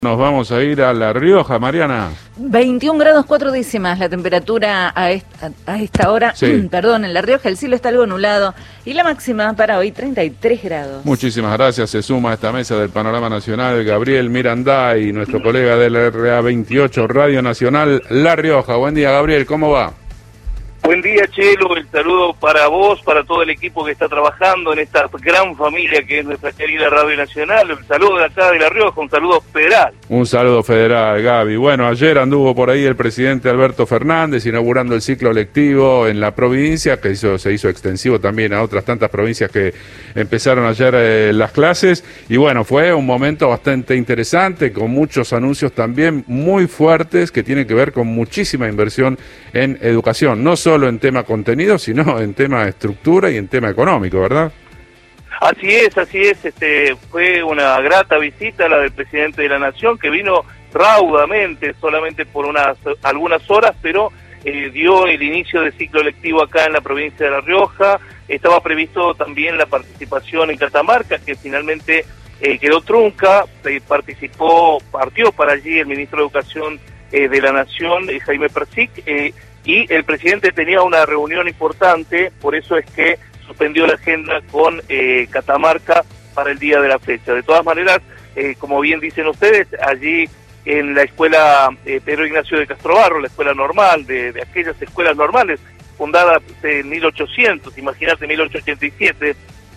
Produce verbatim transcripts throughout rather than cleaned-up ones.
Nos vamos a ir a La Rioja, Mariana. veintiún grados cuatro décimas la temperatura a esta, a esta hora, Sí. perdón, en La Rioja el cielo está algo nublado y la máxima para hoy treinta y tres grados. Muchísimas gracias. Se suma a esta mesa del Panorama Nacional Gabriel Mirandá y nuestro colega del R A veintiocho Radio Nacional La Rioja. Buen día, Gabriel, ¿cómo va? Buen día, Chelo, el saludo para vos, para todo el equipo que está trabajando en esta gran familia que es nuestra querida Radio Nacional. El saludo de acá de La Rioja, un saludo federal. Un saludo federal, Gaby. Bueno, ayer anduvo por ahí el presidente Alberto Fernández inaugurando el ciclo lectivo en la provincia, que hizo, se hizo extensivo también a otras tantas provincias que empezaron ayer eh, las clases. Y bueno, fue un momento bastante interesante, con muchos anuncios también muy fuertes que tienen que ver con muchísima inversión en educación, no solo en tema contenido, sino en tema estructura y en tema económico, ¿verdad? Así es, así es. Este, fue una grata visita la del presidente de la Nación, que vino raudamente, solamente por unas algunas horas, pero eh, dio el inicio del ciclo lectivo acá en la provincia de La Rioja. Estaba previsto también la participación en Catamarca, que finalmente eh, quedó trunca. Eh, participó, partió para allí el ministro de Educación eh, de la Nación, eh, Jaime Persic, eh, y el presidente tenía una reunión importante, por eso es que suspendió la agenda con eh, Catamarca para el día de la fecha. De todas maneras, eh, como bien dicen ustedes, allí en la escuela eh, Pedro Ignacio de Castrobarro, la escuela normal, de, de aquellas escuelas normales, fundada en mil ochocientos, imagínate, mil ochocientos ochenta y siete,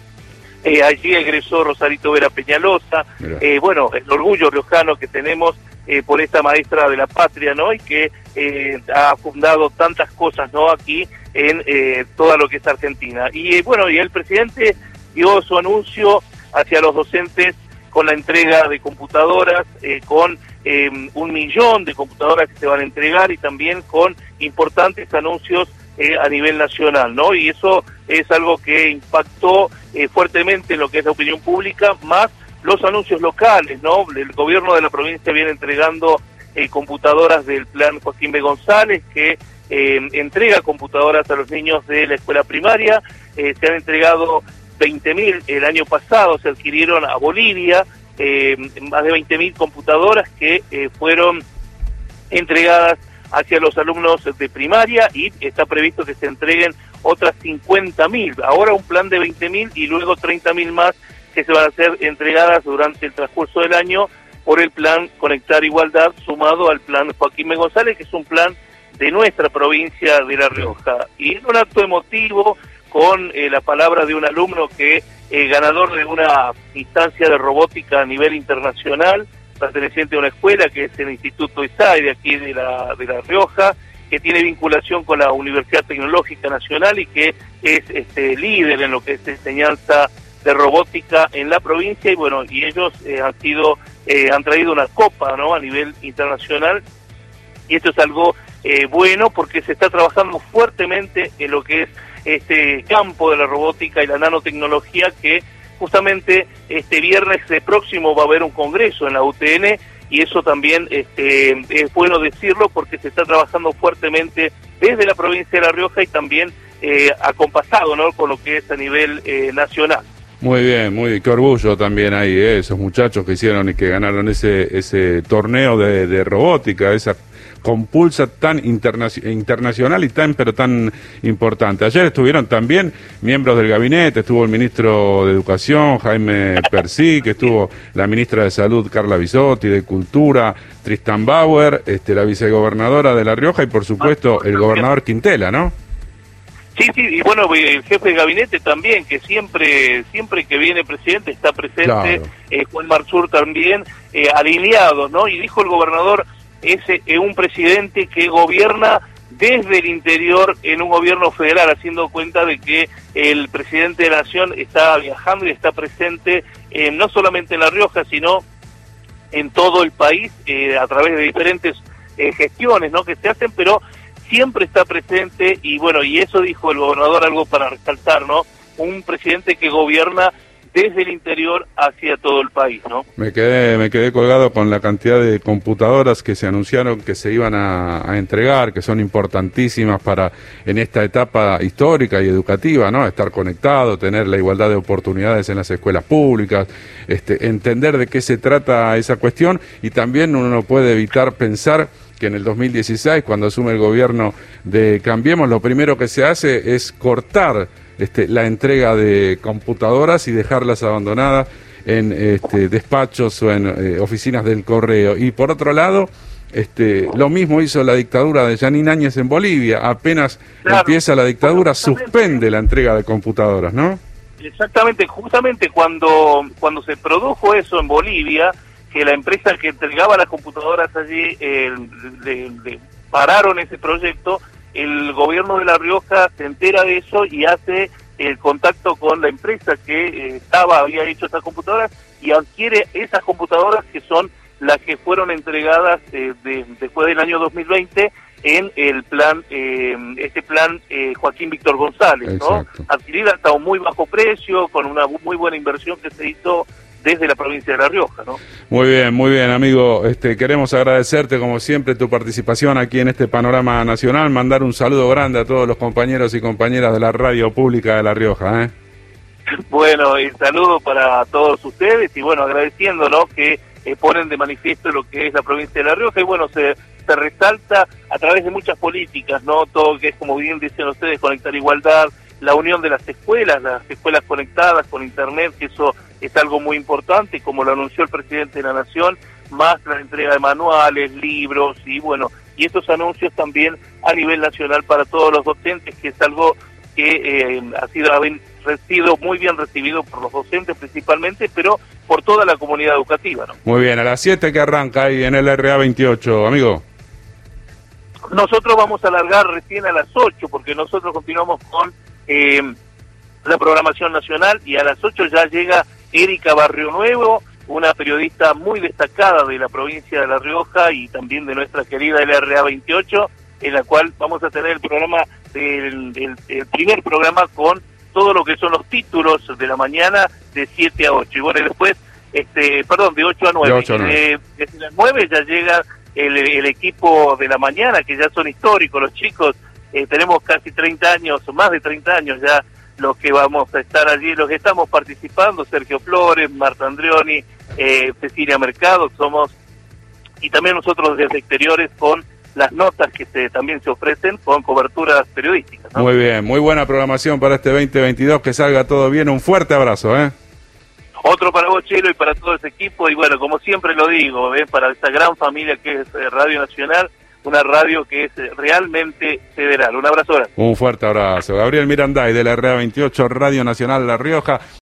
eh, allí egresó Rosarito Vera Peñalosa, eh, bueno, el orgullo riojano que tenemos eh, por esta maestra de la patria, ¿no? Y que eh, ha fundado tantas cosas, ¿no? Aquí en eh, toda lo que es Argentina. Y eh, bueno, y el presidente dio su anuncio hacia los docentes con la entrega de computadoras, eh, con eh, un millón de computadoras que se van a entregar y también con importantes anuncios eh, a nivel nacional, ¿no? Y eso es algo que impactó eh, fuertemente en lo que es la opinión pública, más los anuncios locales, ¿no? El gobierno de la provincia viene entregando eh, computadoras del plan Joaquín B. González, que eh, entrega computadoras a los niños de la escuela primaria. Eh, se han entregado veinte mil, el año pasado se adquirieron a Bolivia, eh, más de veinte mil computadoras que eh, fueron entregadas hacia los alumnos de primaria, y está previsto que se entreguen otras cincuenta mil, ahora un plan de veinte mil y luego treinta mil más que se van a ser entregadas durante el transcurso del año por el plan Conectar Igualdad, sumado al plan Joaquín B. González, que es un plan de nuestra provincia de La Rioja. Y en un acto emotivo, con eh, la palabra de un alumno que es eh, ganador de una instancia de robótica a nivel internacional, perteneciente a una escuela que es el Instituto ISAI de aquí de La, de La Rioja, que tiene vinculación con la Universidad Tecnológica Nacional y que es este líder en lo que es enseñanza de robótica en la provincia. Y bueno, y ellos eh, han sido eh, han traído una copa, ¿no?, a nivel internacional, y esto es algo eh, bueno porque se está trabajando fuertemente en lo que es este campo de la robótica y la nanotecnología, que justamente este viernes próximo va a haber un congreso en la U T N, y eso también este, es bueno decirlo porque se está trabajando fuertemente desde la provincia de La Rioja y también eh, acompasado, ¿no?, con lo que es a nivel eh, nacional. Muy bien, muy qué orgullo también hay, eh, esos muchachos que hicieron y que ganaron ese ese torneo de, de robótica, esa compulsa tan interna internacional y tan pero tan importante. Ayer estuvieron también miembros del gabinete, estuvo el ministro de Educación, Jaime Persic, estuvo la ministra de Salud, Carla Bisotti, de Cultura, Tristan Bauer, este, la vicegobernadora de La Rioja y por supuesto el gobernador Quintela, ¿no? Sí, sí, y bueno, el jefe de gabinete también, que siempre siempre que viene presidente está presente, claro. eh, Juan Marzur también, eh, alineados, ¿no? Y dijo el gobernador, es eh, un presidente que gobierna desde el interior en un gobierno federal, haciendo cuenta de que el presidente de la Nación está viajando y está presente eh, no solamente en La Rioja, sino en todo el país, eh, a través de diferentes eh, gestiones, ¿no?, que se hacen, pero siempre está presente. Y bueno, y eso dijo el gobernador, algo para resaltar, ¿no? Un presidente que gobierna desde el interior hacia todo el país, ¿no? Me quedé, me quedé colgado con la cantidad de computadoras que se anunciaron que se iban a, a entregar, que son importantísimas para en esta etapa histórica y educativa, ¿no? Estar conectado, tener la igualdad de oportunidades en las escuelas públicas, este, entender de qué se trata esa cuestión, y también uno no puede evitar pensar que en el dos mil dieciséis, cuando asume el gobierno de Cambiemos, lo primero que se hace es cortar Este, la entrega de computadoras y dejarlas abandonadas en este, despachos o en eh, oficinas del correo. Y por otro lado, este, lo mismo hizo la dictadura de Yanín Áñez en Bolivia. Apenas claro. empieza la dictadura, suspende la entrega de computadoras, ¿no? Exactamente, justamente cuando, cuando se produjo eso en Bolivia, que la empresa que entregaba las computadoras allí eh, le, le pararon ese proyecto. El gobierno de La Rioja se entera de eso y hace el contacto con la empresa que eh, estaba, había hecho esas computadoras, y adquiere esas computadoras que son las que fueron entregadas eh, de, después del año dos mil veinte en el plan, eh, este plan eh, Joaquín Víctor González, ¿no? Adquirida hasta un muy bajo precio, con una muy buena inversión que se hizo desde la provincia de La Rioja, ¿no? Muy bien, muy bien, amigo. Este, queremos agradecerte, como siempre, tu participación aquí en este panorama nacional, mandar un saludo grande a todos los compañeros y compañeras de la radio pública de La Rioja, ¿eh? Bueno, el saludo para todos ustedes, y bueno, agradeciendo, ¿no?, que eh, ponen de manifiesto lo que es la provincia de La Rioja, y bueno, se, se resalta a través de muchas políticas, ¿no?, todo que es, como bien dicen ustedes, conectar igualdad, la unión de las escuelas, las escuelas conectadas con internet, que eso es algo muy importante, como lo anunció el presidente de la Nación, más la entrega de manuales, libros, y bueno, y estos anuncios también a nivel nacional para todos los docentes, que es algo que eh, ha sido, ha sido muy bien recibido por los docentes principalmente, pero por toda la comunidad educativa, ¿no? Muy bien, a las siete que arranca ahí en el R A veintiocho, amigo. Nosotros vamos a alargar recién a las ocho, porque nosotros continuamos con eh, la programación nacional, y a las ocho ya llega Erika Barrio Nuevo, una periodista muy destacada de la provincia de La Rioja y también de nuestra querida L R A veintiocho, en la cual vamos a tener el programa del, del el primer programa con todo lo que son los títulos de la mañana de siete a ocho, y bueno, y después, este, perdón, de ocho a nueve. De ocho a nueve. Eh, desde las nueve ya llega el, el equipo de la mañana, que ya son históricos los chicos, eh, tenemos casi treinta años, más de treinta años ya, los que vamos a estar allí, los que estamos participando, Sergio Flores, Marta Andrioni, eh, Cecilia Mercado, somos, y también nosotros desde exteriores con las notas que se también se ofrecen con coberturas periodísticas, ¿no? Muy bien, muy buena programación para este veinte veintidós, que salga todo bien, un fuerte abrazo, ¿eh? Otro para vos, Chelo, y para todo ese equipo, y bueno, como siempre lo digo, ¿eh?, para esta gran familia que es Radio Nacional, una radio que es realmente federal. Un abrazo grande. Un fuerte abrazo. Gabriel Miranday de la R A veintiocho, Radio Nacional La Rioja.